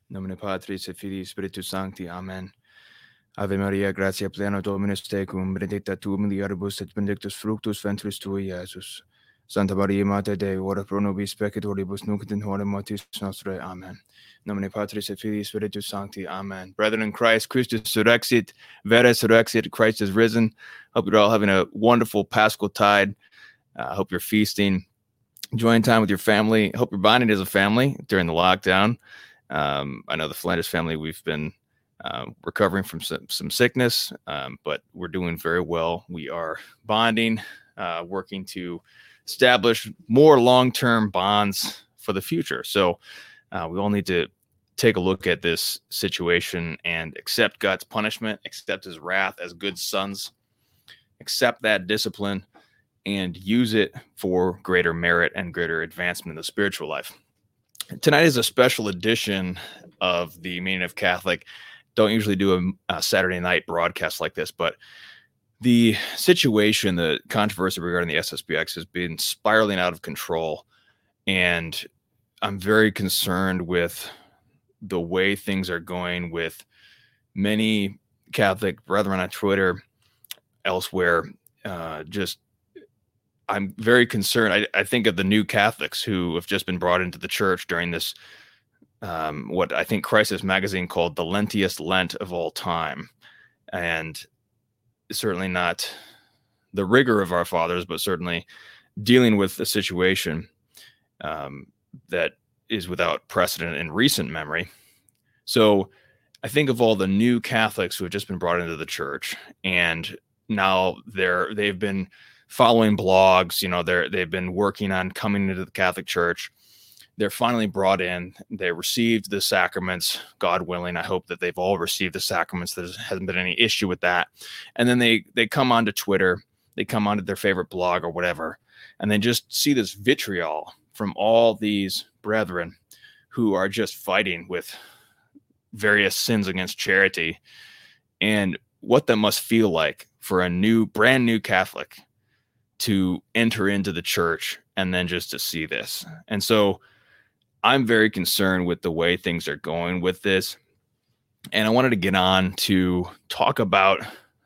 Nomine Patris et Filii Spiritus Sancti. Amen. Ave Maria, gratia plena Dominus tecum, benedicta tu mulieribus et benedictus fructus ventris tui, Iesus. Santa Maria, Mater Dei, ora pro nobis peccatoribus, nunc et in hora mortis nostrae. Amen. Nomine Patris et Filii Spiritus Sancti. Amen. Brethren in Christ, Christus surrexit, vera surrexit, Christ is risen. Hope you're all having a wonderful Paschal tide. Hope you're feasting, enjoying time with your family. Hope you're bonding as a family during the lockdown. I know the Flanders family, we've been recovering from some sickness, but we're doing very well. We are bonding, working to establish more long-term bonds for the future. So we all need to take a look at this situation and accept God's punishment, accept his wrath as good sons, accept that discipline, and use it for greater merit and greater advancement in the spiritual life. Tonight is a special edition of the Meaning of Catholic. Don't usually do a Saturday night broadcast like this, but the situation, the controversy regarding the SSPX has been spiraling out of control, and I'm very concerned with the way things are going with many Catholic brethren on Twitter, elsewhere. I'm very concerned. I think of the new Catholics who have just been brought into the church during this, what I think Crisis Magazine called the lentiest Lent of all time. And certainly not the rigor of our fathers, but certainly dealing with a situation that is without precedent in recent memory. So I think of all the new Catholics who have just been brought into the church, and now they've been following blogs, they've been working on coming into the Catholic Church. They're finally brought in. They received the sacraments, God willing. I hope that they've all received the sacraments. There hasn't been any issue with that. And then they come onto Twitter, they come onto their favorite blog or whatever, and they just see this vitriol from all these brethren who are just fighting with various sins against charity, and what that must feel like for a brand new Catholic to enter into the church and then just to see this. And so I'm very concerned with the way things are going with this. And I wanted to get on to talk about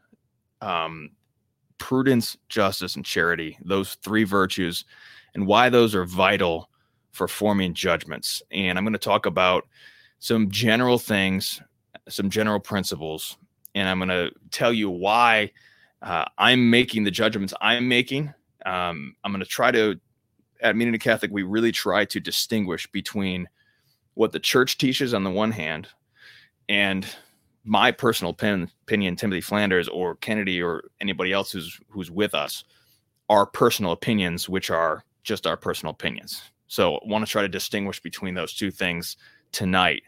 prudence, justice, and charity, those three virtues, and why those are vital for forming judgments. And I'm going to talk about some general things, some general principles, and I'm going to tell you why I'm making the judgments I'm making. I'm going to try to, at Meaning of Catholic, we really try to distinguish between what the church teaches on the one hand and my personal opinion, Timothy Flanders or Kennedy or anybody else who's with us, our personal opinions, which are just our personal opinions. So I want to try to distinguish between those two things tonight.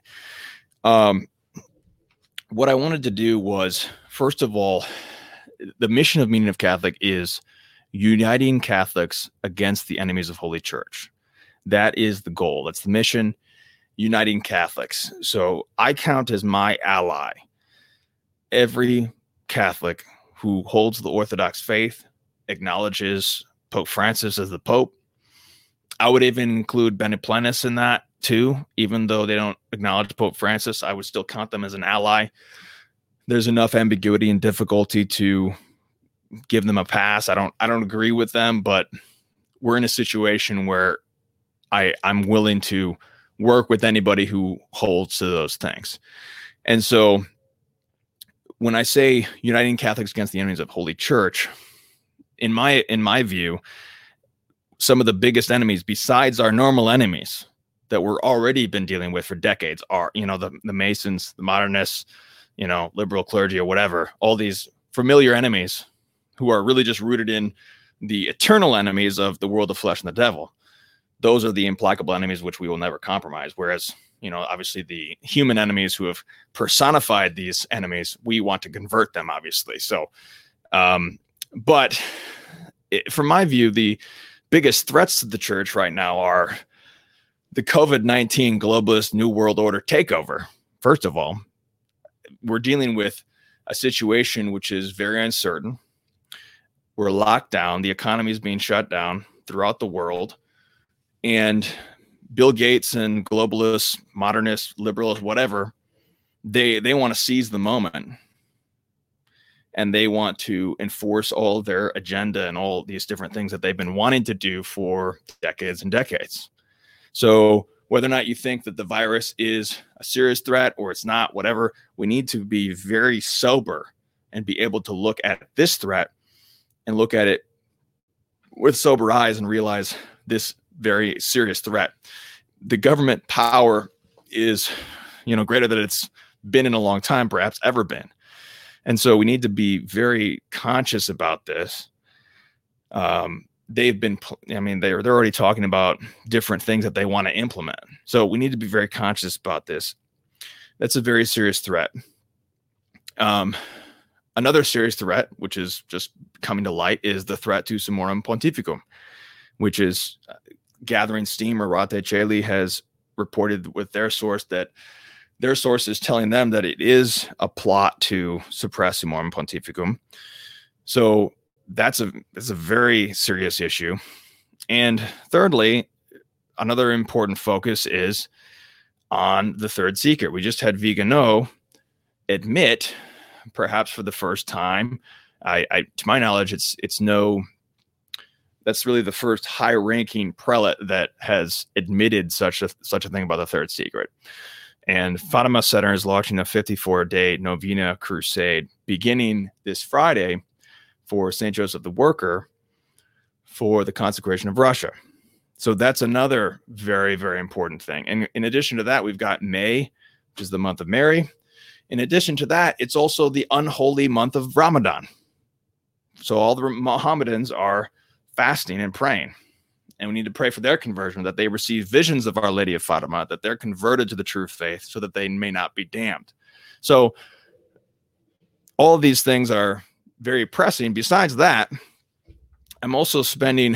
What I wanted to do was, first of all, the mission of Meaning of Catholic is uniting Catholics against the enemies of Holy Church. That is the goal. That's the mission, uniting Catholics. So I count as my ally every Catholic who holds the Orthodox faith, acknowledges Pope Francis as the Pope. I would even include Benedictus in that too. Even though they don't acknowledge Pope Francis, I would still count them as an ally. There's enough ambiguity and difficulty to give them a pass. I don't agree with them, but we're in a situation where I'm willing to work with anybody who holds to those things. And so when I say uniting Catholics against the enemies of Holy Church, in my view, some of the biggest enemies besides our normal enemies that we're already been dealing with for decades are, the Masons, the modernists, liberal clergy or whatever, all these familiar enemies who are really just rooted in the eternal enemies of the world, the flesh, and the devil. Those are the implacable enemies which we will never compromise. Whereas, obviously the human enemies who have personified these enemies, we want to convert them, obviously. So, but from my view, the biggest threats to the church right now are the COVID-19 globalist New World Order takeover. First of all, we're dealing with a situation which is very uncertain. We're locked down. The economy is being shut down throughout the world. And Bill Gates and globalists, modernists, liberals, whatever, they want to seize the moment, and they want to enforce all their agenda and all these different things that they've been wanting to do for decades and decades. So whether or not you think that the virus is a serious threat or it's not, whatever, we need to be very sober and be able to look at this threat and look at it with sober eyes and realize this very serious threat. The government power is, greater than it's been in a long time, perhaps ever been. And so we need to be very conscious about this. They're already talking about different things that they want to implement. So we need to be very conscious about this. That's a very serious threat. Another serious threat, which is just coming to light, is the threat to Summorum Pontificum, which is gathering steam. Rate Caeli has reported with their source that their source is telling them that it is a plot to suppress Summorum Pontificum. So that's a very serious issue. And thirdly, another important focus is on the third seeker. We just had Vigano admit, perhaps for the first time, to my knowledge, that's really the first high-ranking prelate that has admitted such a thing about the third secret. And Fatima Center is launching a 54-day novena crusade beginning this Friday for St. Joseph the Worker for the consecration of Russia. So that's another very, very important thing. And in addition to that, we've got May, which is the month of Mary. In addition to that, it's also the unholy month of Ramadan. So all the Mohammedans are fasting and praying. And we need to pray for their conversion, that they receive visions of Our Lady of Fatima, that they're converted to the true faith so that they may not be damned. So all of these things are very pressing. Besides that, I'm also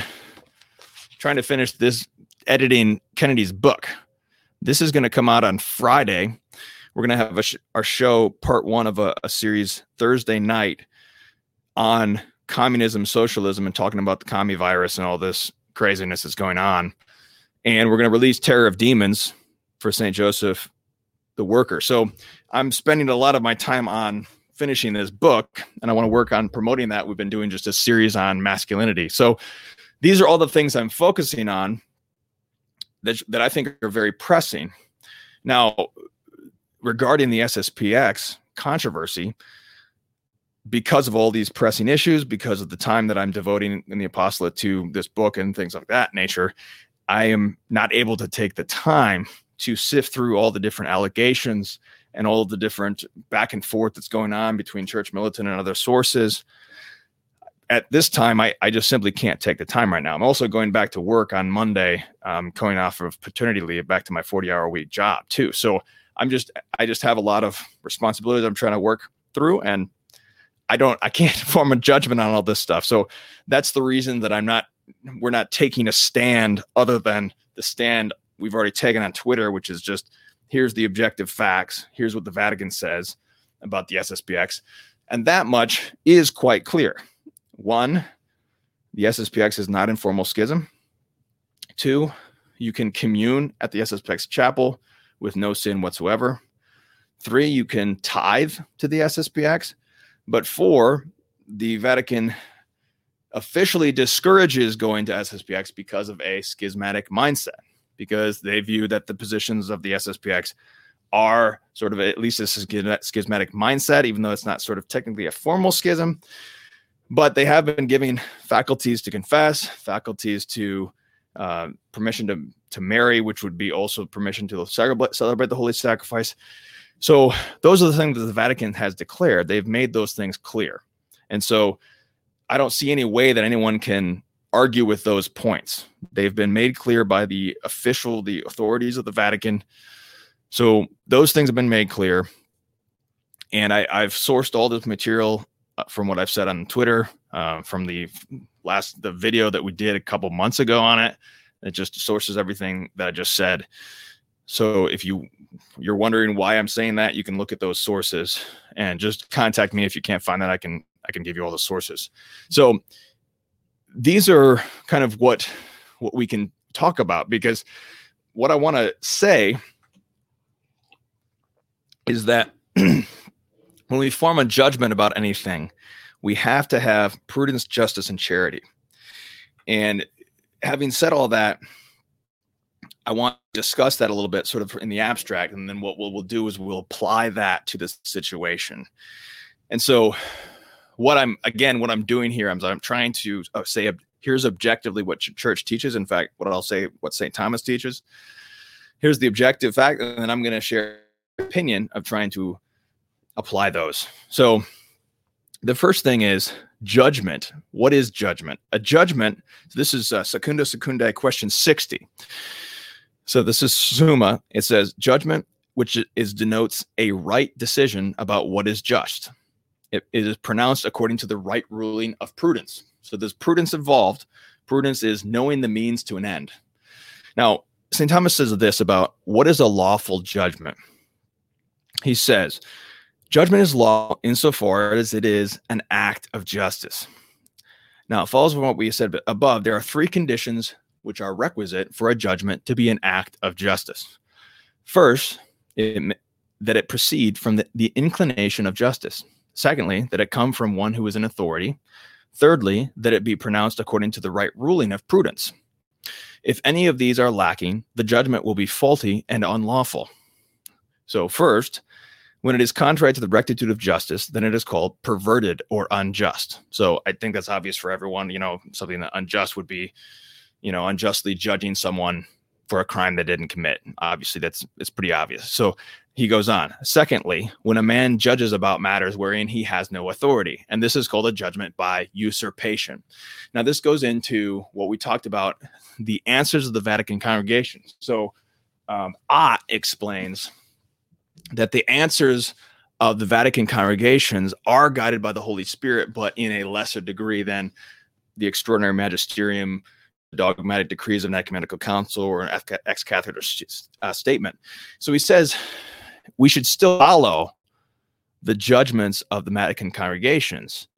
trying to finish editing Kennedy's book. This is going to come out on Friday. We're going to have our show, part one of a series, Thursday night, on communism, socialism, and talking about the commie virus and all this craziness that's going on. And we're going to release Terror of Demons for St. Joseph the Worker. So I'm spending a lot of my time on finishing this book, and I want to work on promoting that. We've been doing just a series on masculinity. So these are all the things I'm focusing on that I think are very pressing. Now, regarding the SSPX controversy, because of all these pressing issues, because of the time that I'm devoting in the apostolate to this book and things like that nature, I am not able to take the time to sift through all the different allegations and all the different back and forth that's going on between Church Militant and other sources. At this time, I just simply can't take the time right now. I'm also going back to work on Monday, coming off of paternity leave, back to my 40-hour-a-week job too. So I just have a lot of responsibilities I'm trying to work through, and I can't form a judgment on all this stuff. So that's the reason that we're not taking a stand other than the stand we've already taken on Twitter, which is just, here's the objective facts. Here's what the Vatican says about the SSPX. And that much is quite clear. 1, the SSPX is not in formal schism. 2, you can commune at the SSPX chapel with no sin whatsoever. 3, you can tithe to the SSPX. But 4, the Vatican officially discourages going to SSPX because of a schismatic mindset, because they view that the positions of the SSPX are sort of at least a schismatic mindset, even though it's not sort of technically a formal schism. But they have been giving faculties to confess, faculties to permission to marry, which would be also permission to celebrate the Holy Sacrifice. So those are the things that the Vatican has declared. They've made those things clear. And so I don't see any way that anyone can argue with those points. They've been made clear by the authorities of the Vatican. So those things have been made clear. And I've sourced all this material from what I've said on Twitter, from the video that we did a couple months ago on it. It just sources everything that I just said. So if you're wondering why I'm saying that, you can look at those sources and just contact me. If you can't find that, I can give you all the sources. So these are kind of what we can talk about, because what I want to say is that when we form a judgment about anything, we have to have prudence, justice, and charity. And having said all that, I want to discuss that a little bit sort of in the abstract. And then what we'll do is we'll apply that to this situation. And so what I'm doing here, I'm trying to say, here's objectively what church teaches. In fact, what St. Thomas teaches. Here's the objective fact, and then I'm going to share opinion of trying to apply those. So the first thing is judgment. What is judgment? A judgment, this is Secunda Secundae, question 60. So this is Summa. It says judgment, which denotes a right decision about what is just. It is pronounced according to the right ruling of prudence. So there's prudence involved. Prudence is knowing the means to an end. Now, St. Thomas says this about what is a lawful judgment. He says, judgment is law insofar as it is an act of justice. Now, it follows from what we said above. There are three conditions which are requisite for a judgment to be an act of justice. First, that it proceed from the inclination of justice. Secondly, that it come from one who is in authority. Thirdly, that it be pronounced according to the right ruling of prudence. If any of these are lacking, the judgment will be faulty and unlawful. So first, when it is contrary to the rectitude of justice, then it is called perverted or unjust. So I think that's obvious for everyone. Something that unjust would be, unjustly judging someone for a crime they didn't commit. Obviously, it's pretty obvious. So he goes on. Secondly, when a man judges about matters wherein he has no authority, and this is called a judgment by usurpation. Now, this goes into what we talked about, the answers of the Vatican Congregation. So Ott explains that the answers of the Vatican congregations are guided by the Holy Spirit, but in a lesser degree than the extraordinary magisterium, dogmatic decrees of an ecumenical council, or an ex-cathedra statement. So he says we should still follow the judgments of the Vatican congregations.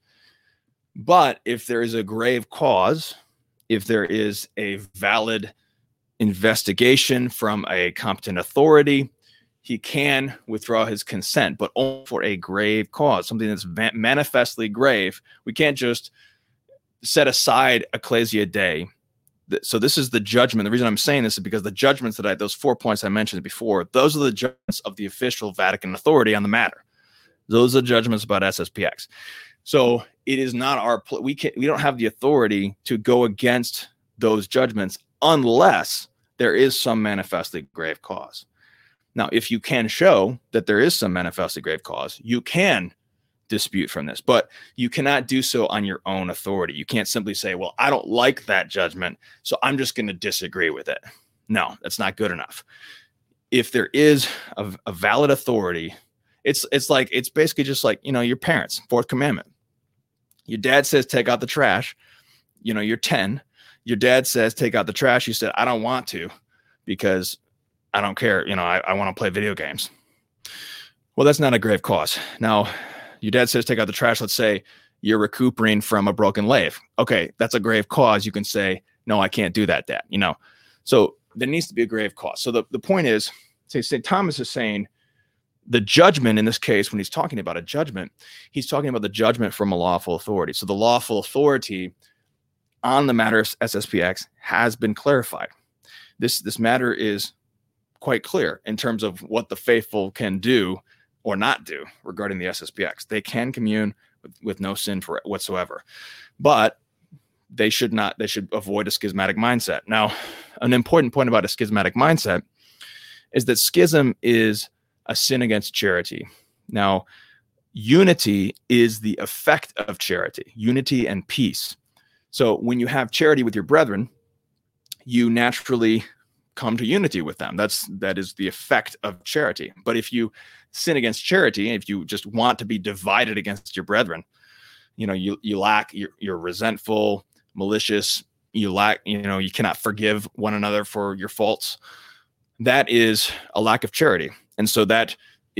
But if there is a grave cause, if there is a valid investigation from a competent authority, he can withdraw his consent, but only for a grave cause, something that's manifestly grave. We can't just set aside Ecclesia Dei. So this is the judgment. The reason I'm saying this is because the judgments those 4 points I mentioned before, those are the judgments of the official Vatican authority on the matter. Those are judgments about SSPX. So it is not we don't have the authority to go against those judgments unless there is some manifestly grave cause. Now, if you can show that there is some manifestly grave cause, you can dispute from this, but you cannot do so on your own authority. You can't simply say, well, I don't like that judgment, so I'm just going to disagree with it. No, that's not good enough. If there is a valid authority, it's basically just like, your parents, fourth commandment. Your dad says, take out the trash. You're 10. Your dad says, take out the trash. You said, I don't want to because I don't care. I want to play video games. Well, that's not a grave cause. Now, your dad says, take out the trash. Let's say you're recuperating from a broken lathe. Okay, that's a grave cause. You can say, no, I can't do that, Dad. So there needs to be a grave cause. So the point is, St. Thomas is saying the judgment in this case, when he's talking about a judgment, he's talking about the judgment from a lawful authority. So the lawful authority on the matter of SSPX has been clarified. This matter is quite clear in terms of what the faithful can do or not do regarding the SSPX. They can commune with no sin whatsoever, but they should avoid a schismatic mindset. Now, an important point about a schismatic mindset is that schism is a sin against charity. Now, unity is the effect of charity, unity and peace. So when you have charity with your brethren, you naturally come to unity with them. That is the effect of charity. But if you sin against charity, if you just want to be divided against your brethren, you're resentful, malicious, you cannot forgive one another for your faults. That is a lack of charity. And so that's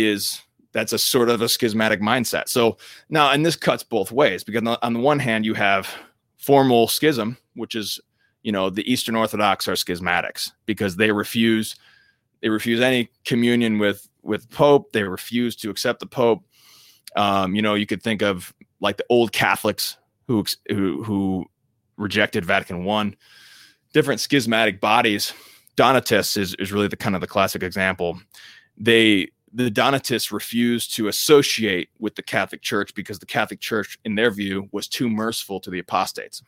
a sort of a schismatic mindset. So now, and this cuts both ways, because on the one hand, you have formal schism, which is the Eastern Orthodox are schismatics because they refuse any communion with Pope. They refuse to accept the Pope. You could think of like the old Catholics who rejected Vatican I, different schismatic bodies. Donatists is really the kind of the classic example. The Donatists refused to associate with the Catholic Church because the Catholic Church, in their view, was too merciful to the apostates.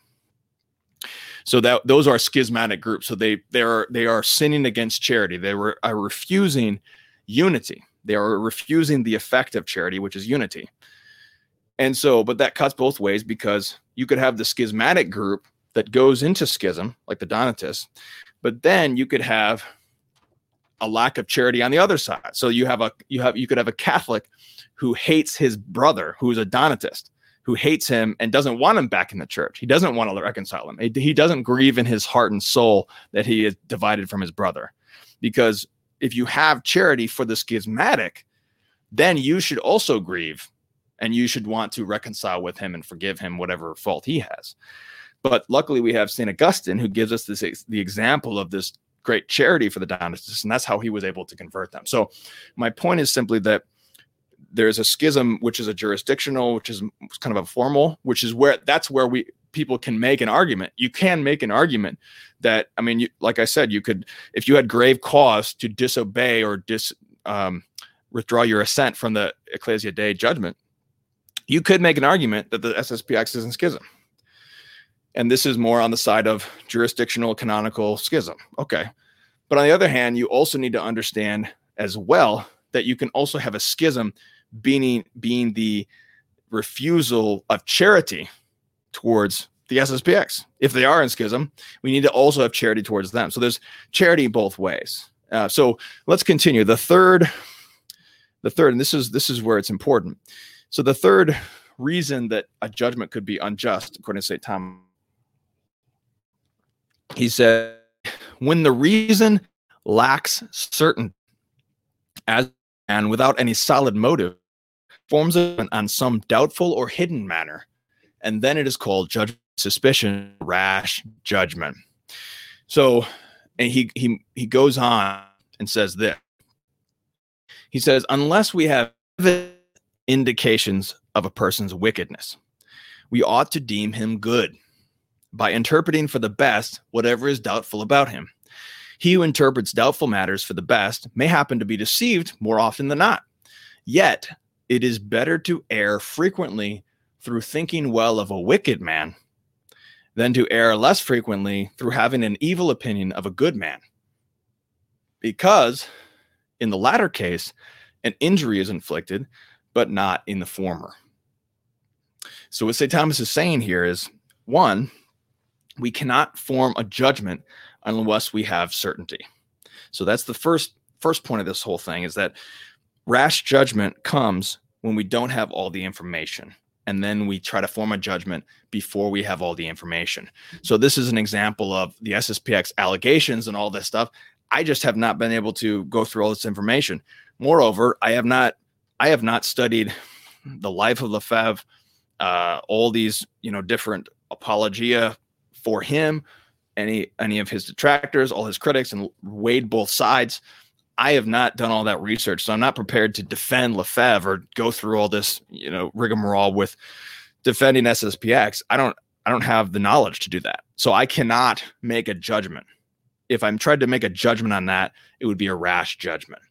So those are schismatic groups. So they are sinning against charity. They are refusing unity. They are refusing the effect of charity, which is unity. And so, but that cuts both ways, because you could have the schismatic group that goes into schism, like the Donatists, but then you could have a lack of charity on the other side. So you could have a Catholic who hates his brother, who is a Donatist, who hates him and doesn't want him back in the church. He doesn't want to reconcile him. He doesn't grieve in his heart and soul that he is divided from his brother. Because if you have charity for the schismatic, then you should also grieve, and you should want to reconcile with him and forgive him whatever fault he has. But luckily we have St. Augustine, who gives us the example of this great charity for the Donatists, and that's how he was able to convert them. So my point is simply that there's a schism, which is a jurisdictional, which is kind of a formal, which is where people can make an argument. You can make an argument that, like I said, you could, if you had grave cause to disobey or withdraw your assent from the Ecclesia Dei judgment, you could make an argument that the SSPX is in schism. And this is more on the side of jurisdictional canonical schism. Okay. But on the other hand, you also need to understand as well that you can also have a schism being the refusal of charity towards the SSPX. If they are in schism, we need to also have charity towards them. So there's charity both ways. So let's continue. The third, and this is where it's important. So the third reason that a judgment could be unjust, according to St. Thomas, he said, when the reason lacks certainty, and without any solid motive, forms it on some doubtful or hidden manner, and then it is called judgment, suspicion, rash judgment. So, and he goes on and says this. He says, unless we have indications of a person's wickedness, we ought to deem him good by interpreting for the best whatever is doubtful about him. He who interprets doubtful matters for the best may happen to be deceived more often than not. Yet it is better to err frequently through thinking well of a wicked man than to err less frequently through having an evil opinion of a good man. Because in the latter case, an injury is inflicted, but not in the former. So what St. Thomas is saying here is, one, we cannot form a judgment unless we have certainty. So that's the first point of this whole thing, is that rash judgment comes when we don't have all the information, and then we try to form a judgment before we have all the information. So this is an example of the SSPX allegations and all this stuff. I just have not been able to go through all this information. Moreover, I have not studied the life of Lefebvre, all these different apologia for him, any of his detractors, all his critics, and weighed both sides. I have not done all that research, so I'm not prepared to defend Lefebvre or go through all this rigmarole with defending SSPX. I don't have the knowledge to do that, so I cannot make a judgment. If I'm trying to make a judgment on that, it would be a rash judgment.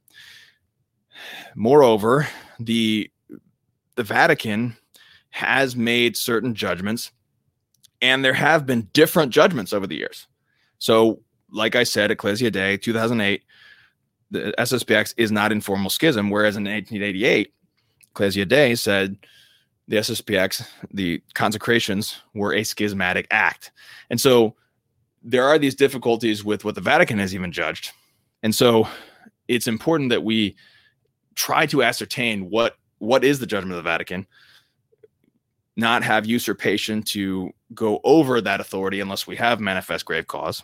Moreover, the Vatican has made certain judgments, and there have been different judgments over the years. So, like I said, Ecclesia Dei 2008, the SSPX is not in formal schism, whereas in 1888, Ecclesia Dei said the SSPX, the consecrations, were a schismatic act. And so there are these difficulties with what the Vatican has even judged. And so it's important that we try to ascertain what is the judgment of the Vatican, not have usurpation to go over that authority unless we have manifest grave cause.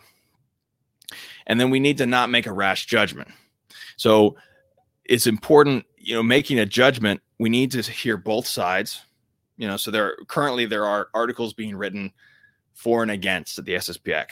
And then we need to not make a rash judgment. So it's important, making a judgment, we need to hear both sides. So there are articles being written for and against the SSPX.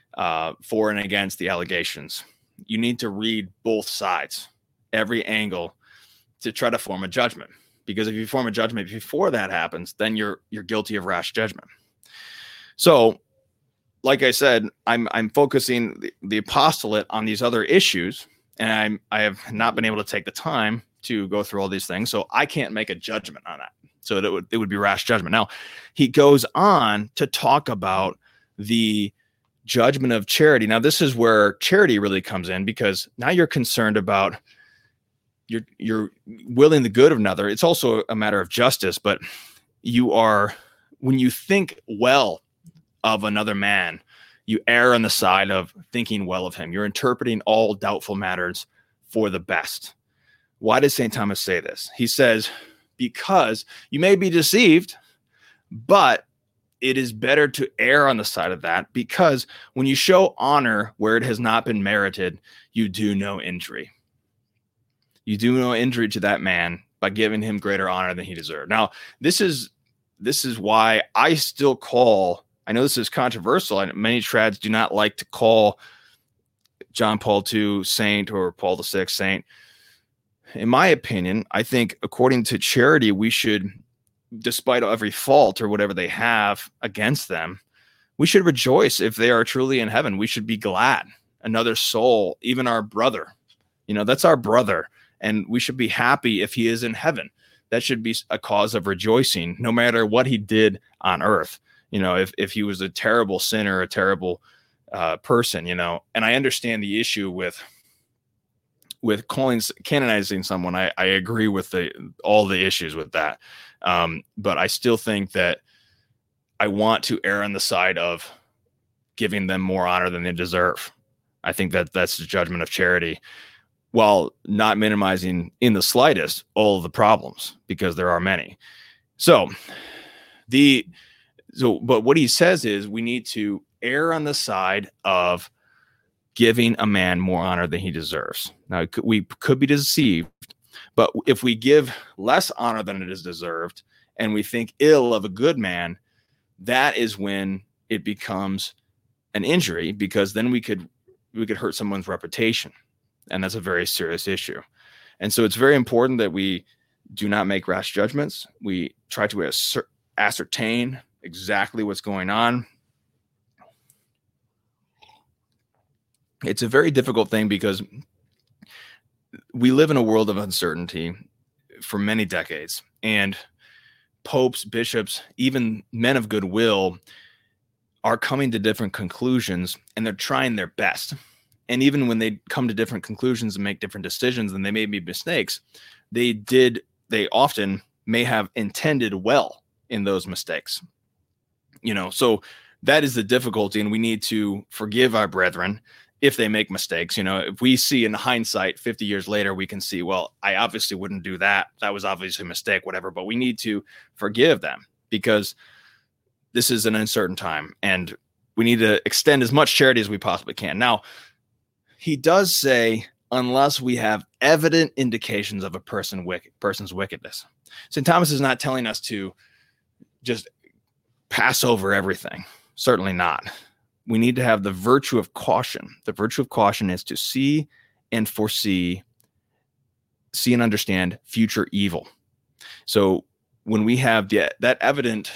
for and against the allegations. You need to read both sides, every angle, to try to form a judgment. Because if you form a judgment before that happens, then you're guilty of rash judgment. So, like I said, I'm focusing the apostolate on these other issues, and I have not been able to take the time to go through all these things, so I can't make a judgment on that. So it would be rash judgment. Now, he goes on to talk about the judgment of charity. Now, this is where charity really comes in, because now you're concerned about you're willing the good of another. It's also a matter of justice, but when you think well of another man, you err on the side of thinking well of him. You're interpreting all doubtful matters for the best. Why does St. Thomas say this? He says, because you may be deceived, but it is better to err on the side of that, because when you show honor where it has not been merited, you do no injury. You do no injury to that man by giving him greater honor than he deserved. Now, this is why I still call, I know this is controversial, and many trads do not like to call John Paul II saint or Paul VI saint. In my opinion, I think according to charity, we should, despite every fault or whatever they have against them, we should rejoice if they are truly in heaven. We should be glad. Another soul, even our brother, that's our brother. And we should be happy if he is in heaven. That should be a cause of rejoicing, no matter what he did on earth. If he was a terrible sinner, a terrible person, and I understand the issue with canonizing someone. I agree with all the issues with that. But I still think that I want to err on the side of giving them more honor than they deserve. I think that's the judgment of charity, while not minimizing in the slightest all of the problems, because there are many. But what he says is we need to err on the side of giving a man more honor than he deserves. Now, we could be deceived, but if we give less honor than it is deserved, and we think ill of a good man, that is when it becomes an injury, because then we could hurt someone's reputation. And that's a very serious issue. And so it's very important that we do not make rash judgments. We try to ascertain exactly what's going on. It's a very difficult thing, because we live in a world of uncertainty for many decades, and popes, bishops, even men of goodwill are coming to different conclusions, and they're trying their best. And even when they come to different conclusions and make different decisions, and they may be mistakes, they often may have intended well in those mistakes. So that is the difficulty, and we need to forgive our brethren if they make mistakes. If we see in hindsight 50 years later, we can see, well, I obviously wouldn't do that. That was obviously a mistake, whatever. But we need to forgive them, because this is an uncertain time, and we need to extend as much charity as we possibly can. Now, he does say, unless we have evident indications of a person's wickedness. St. Thomas is not telling us to just pass over everything. Certainly not. We need to have the virtue of caution. The virtue of caution is to see and foresee, see and understand future evil. So when we have that evident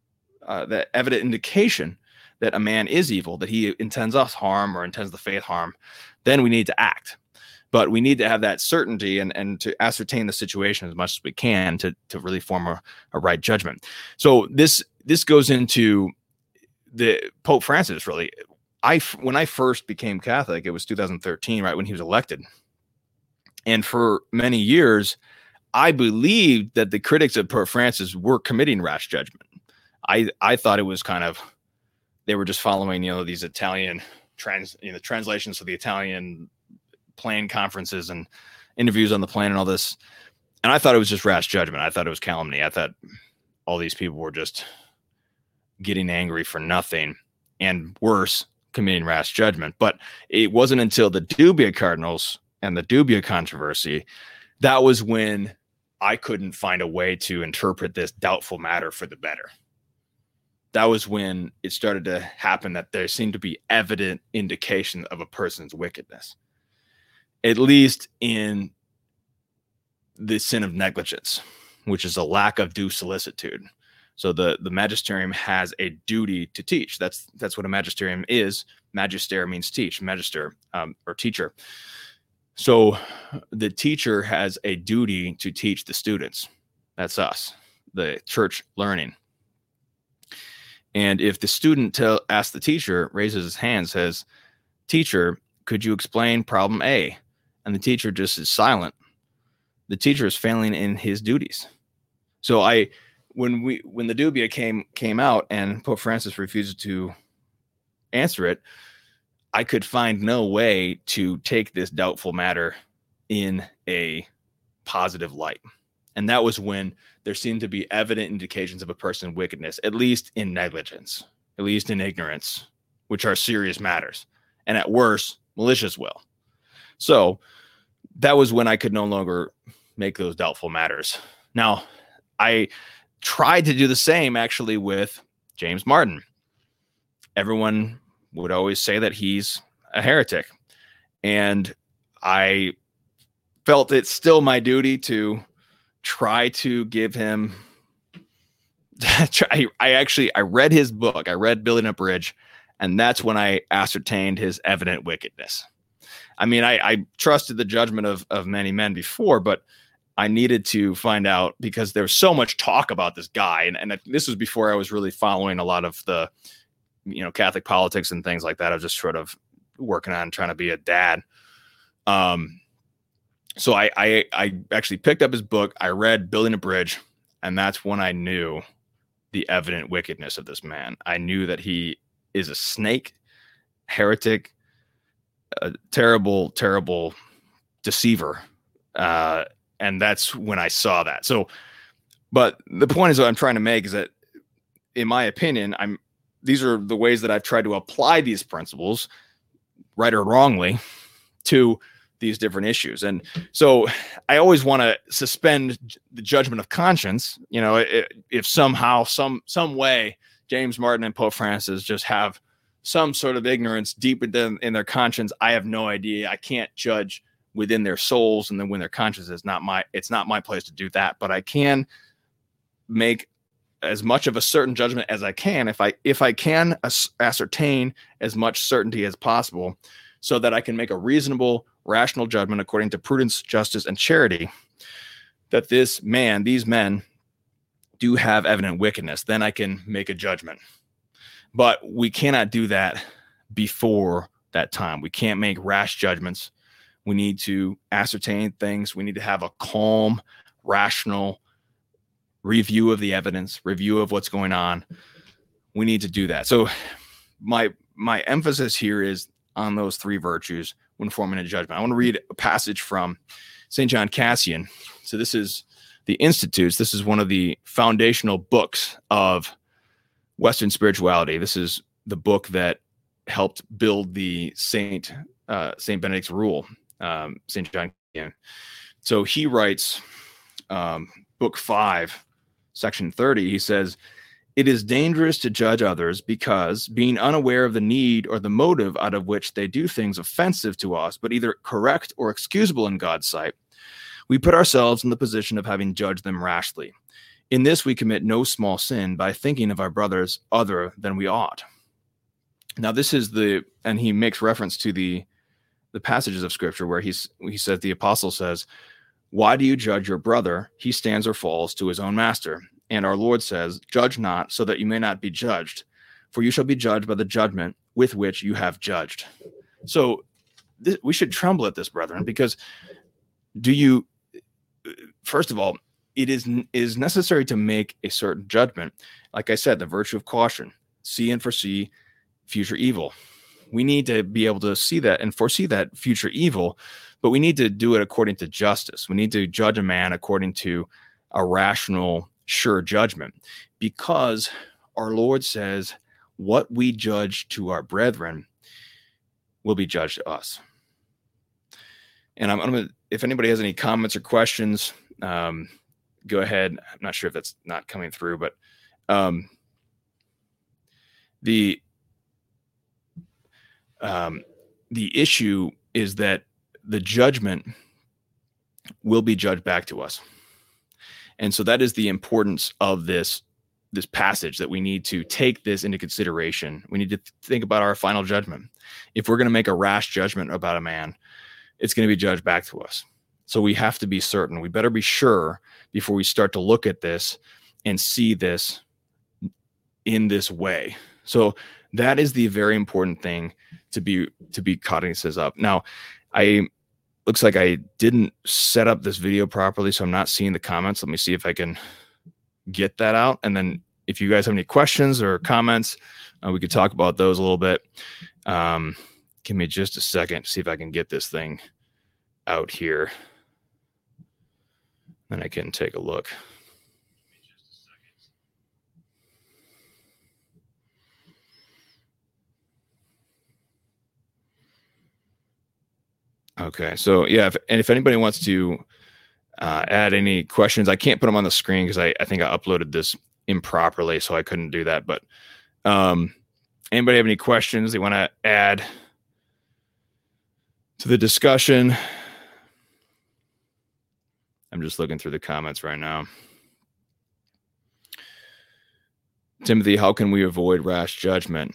indication that a man is evil, that he intends us harm or intends the faith harm, then we need to act. But we need to have that certainty and to ascertain the situation as much as we can to really form a right judgment. So this goes into the Pope Francis, really. When I first became Catholic, it was 2013, right when he was elected. And for many years, I believed that the critics of Pope Francis were committing rash judgment. I thought it was kind of, they were just following, these Italian translations of the Italian plane conferences and interviews on the plane and all this. And I thought it was just rash judgment. I thought it was calumny. I thought all these people were just getting angry for nothing, and worse, committing rash judgment. But it wasn't until the Dubia Cardinals and the Dubia controversy, that was when I couldn't find a way to interpret this doubtful matter for the better. that was when it started to happen that there seemed to be evident indication of a person's wickedness, at least in the sin of negligence, which is a lack of due solicitude. So the magisterium has a duty to teach. That's what a magisterium is. Magister means teach, magister or teacher. So the teacher has a duty to teach the students. That's us, the church learning. And if the student asks the teacher, raises his hand, says, "Teacher, could you explain problem A?" and the teacher just is silent, the teacher is failing in his duties. So when the dubia came out and Pope Francis refused to answer it, I could find no way to take this doubtful matter in a positive light. And that was when there seemed to be evident indications of a person's wickedness, at least in negligence, at least in ignorance, which are serious matters, and at worst, malicious will. So that was when I could no longer make those doubtful matters. Now, I tried to do the same actually with James Martin. Everyone would always say that he's a heretic, and I felt it's still my duty to try to give him I read his book. I read Building a Bridge, and that's when I ascertained his evident wickedness. I mean, I trusted the judgment of many men before, but I needed to find out, because there was so much talk about this guy. And this was before I was really following a lot of the, Catholic politics and things like that. I was just sort of working on trying to be a dad. So I actually picked up his book. I read Building a Bridge, and that's when I knew the evident wickedness of this man. I knew that he is a snake, heretic, a terrible, terrible deceiver. And that's when I saw that. So, but the point is what I'm trying to make is that, in my opinion, these are the ways that I've tried to apply these principles, right or wrongly, to these different issues. And so I always want to suspend the judgment of conscience. If somehow, some way, James Martin and Pope Francis just have some sort of ignorance deep in their conscience, I have no idea. I can't judge within their souls and then when their conscience is it's not my place to do that, but I can make as much of a certain judgment as I can if I can ascertain as much certainty as possible, so that I can make a reasonable, rational judgment according to prudence, justice, and charity, that these men do have evident wickedness. Then I can make a judgment. But we cannot do that before that time. We can't make rash judgments. We need to ascertain things. We need to have a calm, rational review of the evidence, review of what's going on. We need to do that. So my emphasis here is on those three virtues when forming a judgment. I want to read a passage from St. John Cassian. So this is the Institutes. This is one of the foundational books of Western spirituality. This is the book that helped build the Saint Benedict's rule, St. John Cassian. So he writes, book 5, section 30, he says, "It is dangerous to judge others because, being unaware of the need or the motive out of which they do things offensive to us, but either correct or excusable in God's sight, we put ourselves in the position of having judged them rashly. In this we commit no small sin by thinking of our brothers other than we ought." Now this is and he makes reference to the passages of Scripture where he says, the apostle says, "Why do you judge your brother? He stands or falls to his own master." And our Lord says, "Judge not, so that you may not be judged, for you shall be judged by the judgment with which you have judged." So we should tremble at this, brethren, because first of all, it is necessary to make a certain judgment. Like I said, the virtue of caution, see and foresee future evil. We need to be able to see that and foresee that future evil, but we need to do it according to justice. We need to judge a man according to a rational, sure judgment, because our Lord says, what we judge to our brethren will be judged to us. And I'm going to, if anybody has any comments or questions, go ahead. I'm not sure if that's not coming through, but The issue is that the judgment will be judged back to us. And so that is the importance of this passage, that we need to take this into consideration. We need to think about our final judgment. If we're going to make a rash judgment about a man, it's going to be judged back to us. So we have to be certain. We better be sure before we start to look at this and see this in this way. So that is the very important thing to be cognizant of. Now, looks like I didn't set up this video properly, so I'm not seeing the comments. Let me see if I can get that out. And then if you guys have any questions or comments, we could talk about those a little bit. Give me just a second to see if I can get this thing out here. Then I can take a look. Okay, so yeah, if anybody wants to add any questions, I can't put them on the screen because I think I uploaded this improperly, so I couldn't do that. But anybody have any questions they want to add to the discussion? I'm just looking through the comments right now. Timothy, how can we avoid rash judgment?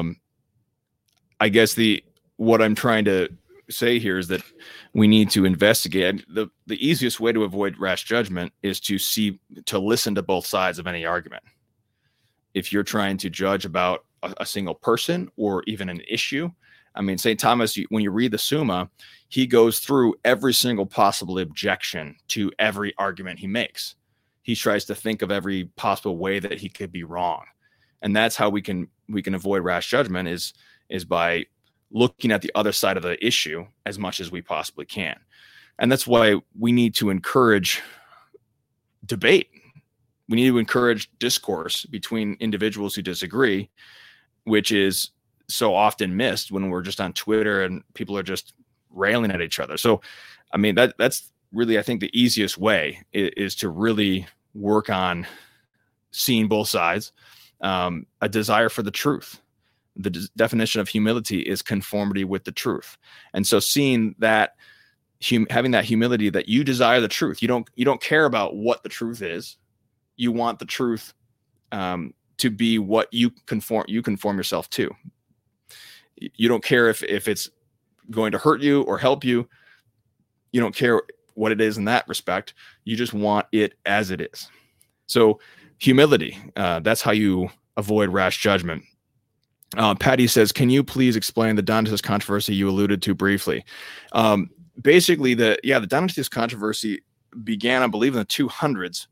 I guess what I'm trying to say here is that we need to investigate. The easiest way to avoid rash judgment is to listen to both sides of any argument. If you're trying to judge about a single person or even an issue, I mean, St. Thomas, when you read the Summa, he goes through every single possible objection to every argument he makes. He tries to think of every possible way that he could be wrong. And that's how we can avoid rash judgment is by looking at the other side of the issue as much as we possibly can. And that's why we need to encourage debate. We need to encourage discourse between individuals who disagree, which is so often missed when we're just on Twitter and people are just railing at each other. So, I mean, that's really, I think, the easiest way is to really work on seeing both sides, a desire for the truth. The definition of humility is conformity with the truth. And so seeing that, having that humility that you desire the truth, you don't care about what the truth is. You want the truth to be what you conform yourself to. You don't care if it's going to hurt you or help you. You don't care what it is in that respect. You just want it as it is. So humility, that's how you avoid rash judgment. Patty says, can you please explain the Donatist controversy you alluded to briefly? Basically, the Donatist controversy began, I believe, in the 200s.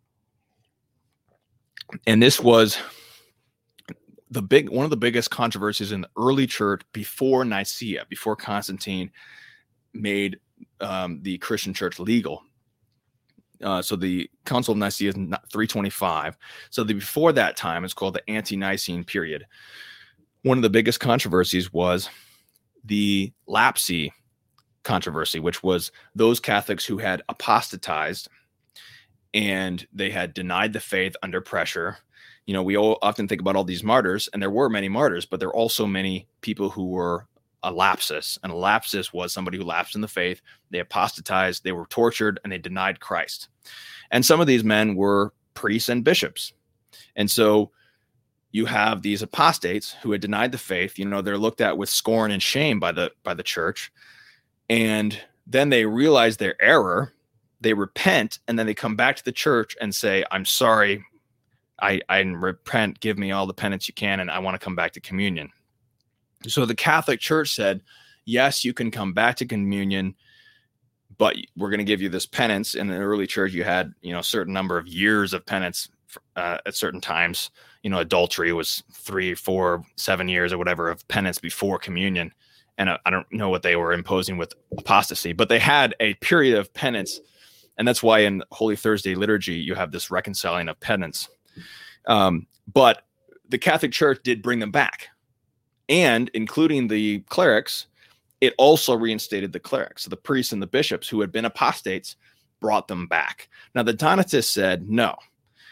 And this was one of the biggest controversies in the early church before Nicaea, before Constantine made the Christian church legal. So the Council of Nicaea is 325. So before that time, it's called the Ante-Nicene period. One of the biggest controversies was the lapsi controversy, which was those Catholics who had apostatized and they had denied the faith under pressure. You know, we all often think about all these martyrs, and there were many martyrs, but there were also many people who were a lapsus. And a lapsus was somebody who lapsed in the faith. They apostatized, they were tortured, and they denied Christ. And some of these men were priests and bishops. And so you have these apostates who had denied the faith. You know, they're looked at with scorn and shame by the church. And then they realize their error, they repent, and then they come back to the church and say, I'm sorry, I repent, give me all the penance you can, and I want to come back to communion. So the Catholic Church said, yes, you can come back to communion, but we're going to give you this penance. In the early church, you had, a certain number of years of penance at certain times. Adultery was 3, 4, 7 years or whatever of penance before communion. And I don't know what they were imposing with apostasy, but they had a period of penance. And that's why in Holy Thursday liturgy, you have this reconciling of penance. But the Catholic Church did bring them back. And including the clerics, it also reinstated the clerics. So the priests and the bishops who had been apostates brought them back. Now, the Donatists said, no,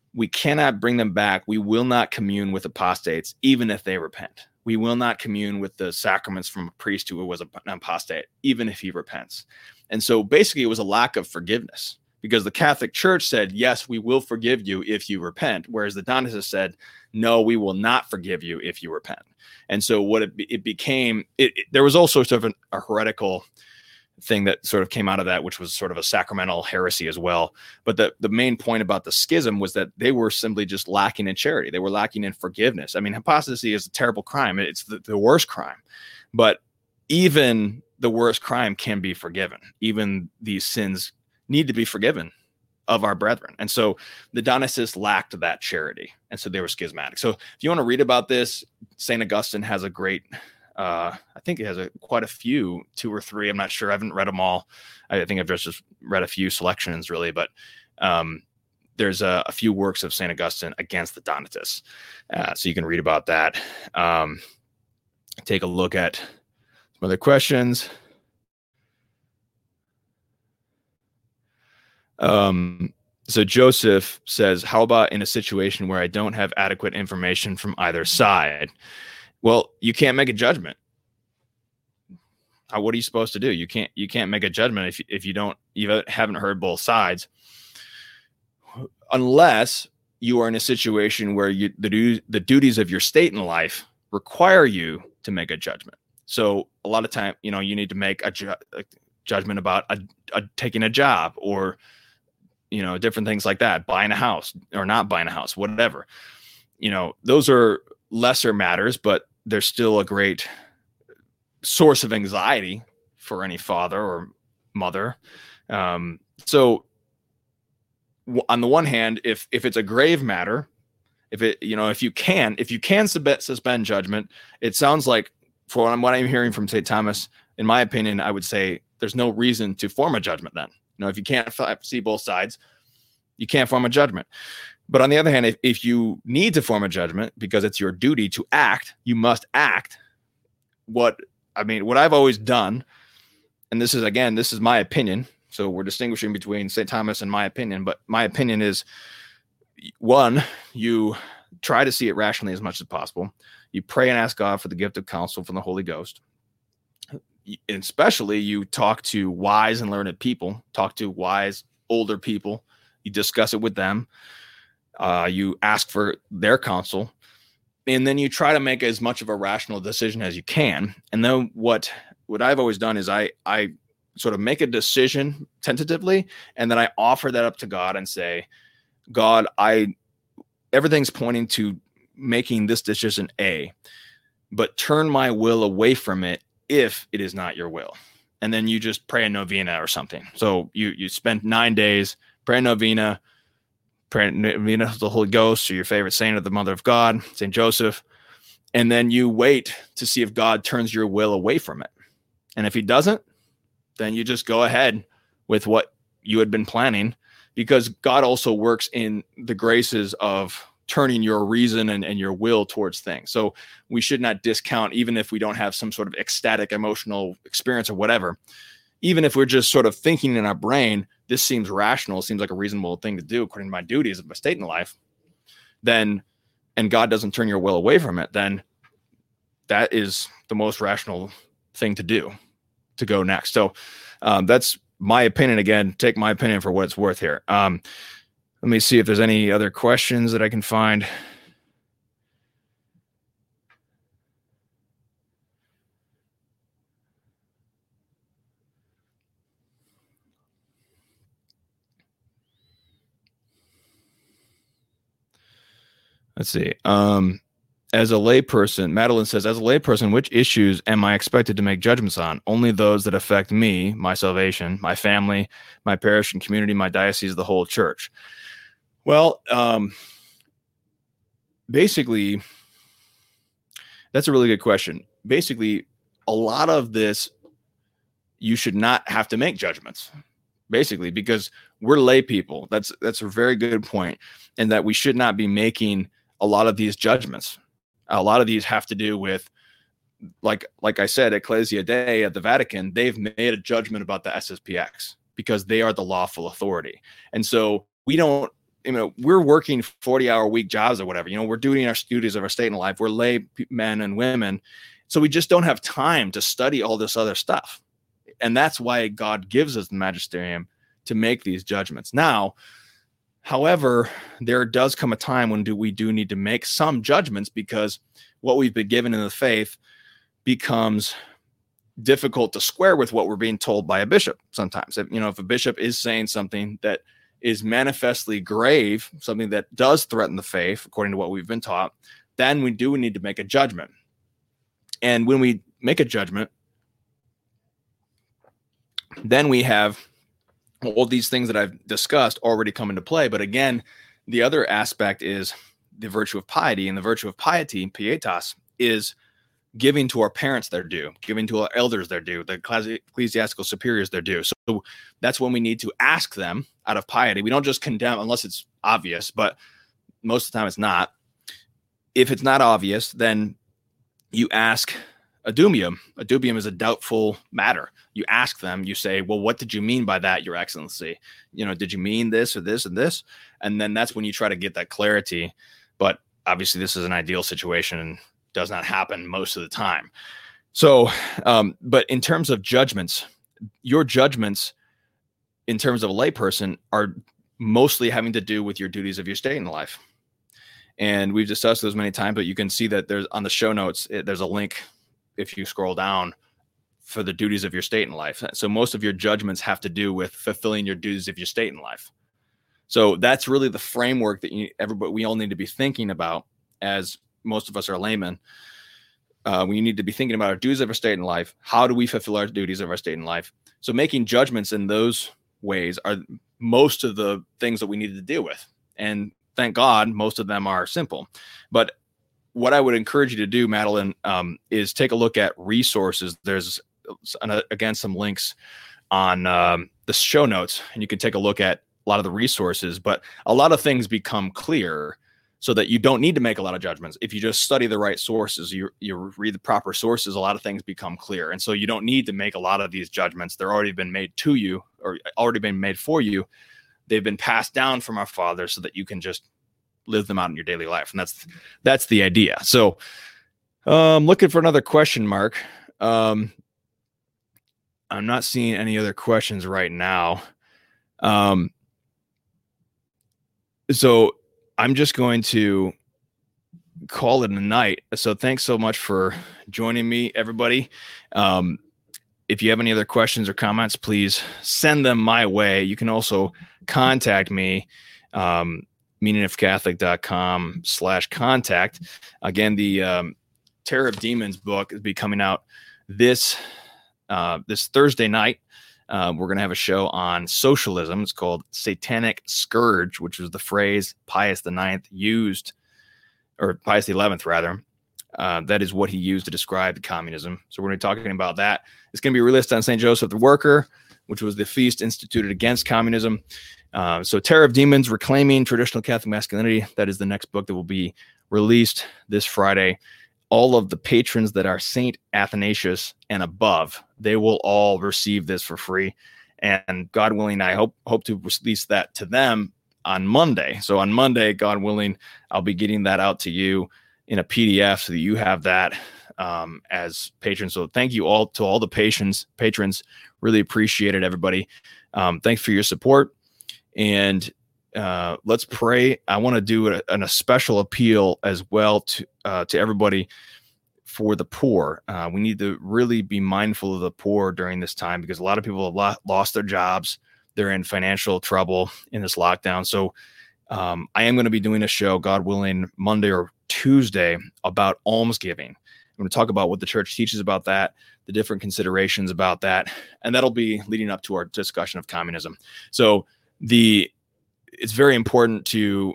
we cannot bring them back. We will not commune with apostates, even if they repent. We will not commune with the sacraments from a priest who was an apostate, even if he repents. And so basically it was a lack of forgiveness, because the Catholic Church said, yes, we will forgive you if you repent, whereas the Donatists said, no, we will not forgive you if you repent. And so what it became, there was also sort of a heretical thing that sort of came out of that, which was sort of a sacramental heresy as well. But the main point about the schism was that they were simply just lacking in charity. They were lacking in forgiveness. I mean, apostasy is a terrible crime. It's the worst crime. But even the worst crime can be forgiven. Even these sins need to be forgiven of our brethren. And so the Donatists lacked that charity. And so they were schismatic. So if you want to read about this, St. Augustine has a great, I think it has quite a few, 2 or 3. I'm not sure. I haven't read them all. I think I've just read a few selections really, but there's a few works of St. Augustine against the Donatists. So you can read about that. Take a look at some other questions. So Joseph says, how about in a situation where I don't have adequate information from either side? Well, you can't make a judgment. What are you supposed to do? You can't make a judgment if you haven't heard both sides, unless you are in a situation where the duties of your state in life require you to make a judgment. So a lot of time, you need to make a judgment about taking a job, or different things like that, buying a house or not buying a house, whatever. Those are lesser matters, but they're still a great source of anxiety for any father or mother. So on the one hand, if it's a grave matter, if you can suspend judgment, it sounds like, for what I'm hearing from St. Thomas, in my opinion, I would say there's no reason to form a judgment then. If you can't see both sides, you can't form a judgment. But on the other hand, if you need to form a judgment because it's your duty to act, you must act. What I've always done, and this is my opinion. So we're distinguishing between St. Thomas and my opinion, but my opinion is, one, you try to see it rationally as much as possible. You pray and ask God for the gift of counsel from the Holy Ghost. And especially you talk to wise and learned people, talk to wise older people. You discuss it with them. You ask for their counsel, and then you try to make as much of a rational decision as you can. And then what I've always done is I sort of make a decision tentatively, and then I offer that up to God and say, God, everything's pointing to making this decision A, but turn my will away from it if it is not your will. And then you just pray a novena or something. So you spend 9 days, pray a novena, pray a novena to the Holy Ghost, or your favorite saint, or the Mother of God, St. Joseph. And then you wait to see if God turns your will away from it. And if he doesn't, then you just go ahead with what you had been planning, because God also works in the graces of turning your reason and your will towards things. So we should not discount, even if we don't have some sort of ecstatic emotional experience or whatever, even if we're just sort of thinking in our brain, this seems rational, seems like a reasonable thing to do according to my duties of my state in life, then, and God doesn't turn your will away from it, then that is the most rational thing to do, to go next. So that's my opinion. Again, take my opinion for what it's worth here. Let me see if there's any other questions that I can find. Let's see. As a layperson, Madeline says, as a layperson, which issues am I expected to make judgments on? Only those that affect me, my salvation, my family, my parish and community, my diocese, the whole church. Well, basically, that's a really good question. Basically, a lot of this, you should not have to make judgments, basically, because we're lay people. That's a very good point, and that we should not be making a lot of these judgments. A lot of these have to do with, like I said, Ecclesia Dei at the Vatican, they've made a judgment about the SSPX because they are the lawful authority. And so we don't, we're working 40-hour week jobs or whatever, we're doing our duties of our state and life. We're lay men and women. So we just don't have time to study all this other stuff. And that's why God gives us the magisterium to make these judgments. Now, however, there does come a time when we do need to make some judgments, because what we've been given in the faith becomes difficult to square with what we're being told by a bishop sometimes. If a bishop is saying something that is manifestly grave, something that does threaten the faith, according to what we've been taught, then we do need to make a judgment. And when we make a judgment, then we have all these things that I've discussed already come into play. But again, the other aspect is the virtue of piety, and the virtue of piety, pietas, is giving to our parents their due, giving to our elders their due, the ecclesiastical superiors their due. So that's when we need to ask them out of piety. We don't just condemn unless it's obvious, but most of the time it's not. If it's not obvious, then you ask a dubium. A dubium is a doubtful matter. You ask them, you say, well, what did you mean by that, Your Excellency? Did you mean this or this and this? And then that's when you try to get that clarity. But obviously this is an ideal situation and does not happen most of the time. So, but in terms of judgments, your judgments in terms of a layperson are mostly having to do with your duties of your state in life. And we've discussed those many times, but you can see that there's on the show notes, there's a link if you scroll down for the duties of your state in life. So most of your judgments have to do with fulfilling your duties of your state in life. So that's really the framework that we all need to be thinking about, as most of us are laymen. We need to be thinking about our duties of our state in life. How do we fulfill our duties of our state in life? So making judgments in those ways are most of the things that we need to deal with. And thank God, most of them are simple. But what I would encourage you to do, Madeline, is take a look at resources. There's, again, some links on the show notes, and you can take a look at a lot of the resources. But a lot of things become clear so that you don't need to make a lot of judgments. If you just study the right sources, you read the proper sources, a lot of things become clear. And so you don't need to make a lot of these judgments. They're already been made to you, or already been made for you. They've been passed down from our Father so that you can just live them out in your daily life. And that's the idea. So looking for another question, Mark. I'm not seeing any other questions right now. So I'm just going to call it a night. So thanks so much for joining me, everybody. If you have any other questions or comments, please send them my way. You can also contact me, meaningofcatholic.com/contact. Again, the Terror of Demons book will be coming out this Thursday night. We're going to have a show on socialism. It's called Satanic Scourge, which was the phrase Pius IX used, or Pius XI rather. That is what he used to describe communism. So we're going to be talking about that. It's going to be released on St. Joseph the Worker, which was the feast instituted against communism. So Terror of Demons, Reclaiming Traditional Catholic Masculinity. That is the next book that will be released this Friday. All of the patrons that are Saint Athanasius and above, they will all receive this for free. And God willing, I hope to release that to them on Monday. So on Monday, God willing, I'll be getting that out to you in a PDF so that you have that as patrons. So thank you all to all the patrons. Really appreciate it, everybody. Thanks for your support. And let's pray. I want to do a special appeal as well to everybody for the poor. We need to really be mindful of the poor during this time, because a lot of people have lost their jobs. They're in financial trouble in this lockdown. So I am going to be doing a show, God willing, Monday or Tuesday about almsgiving. I'm going to talk about what the church teaches about that, the different considerations about that, and that'll be leading up to our discussion of communism. So it's very important to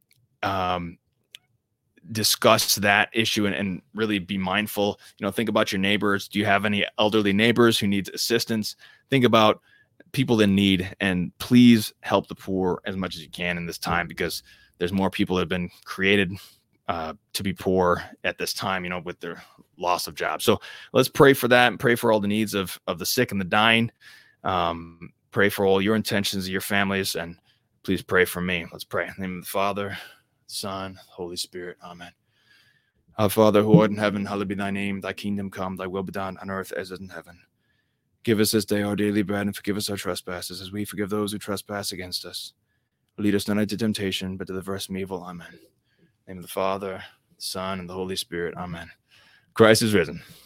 discuss that issue and really be mindful. Think about your neighbors. Do you have any elderly neighbors who need assistance? Think about people in need, and please help the poor as much as you can in this time, because there's more people that have been created to be poor at this time, with their loss of jobs. So let's pray for that, and pray for all the needs of the sick and the dying. Pray for all your intentions of your families, and Please pray for me. Let's pray. In the name of the Father, Son, Holy Spirit. Amen. Our Father, who art in heaven, hallowed be thy name. Thy kingdom come, thy will be done on earth as it is in heaven. Give us this day our daily bread, and forgive us our trespasses, as we forgive those who trespass against us. Lead us not into temptation, but deliver us from evil. Amen. In the name of the Father, the Son, and the Holy Spirit. Amen. Christ is risen.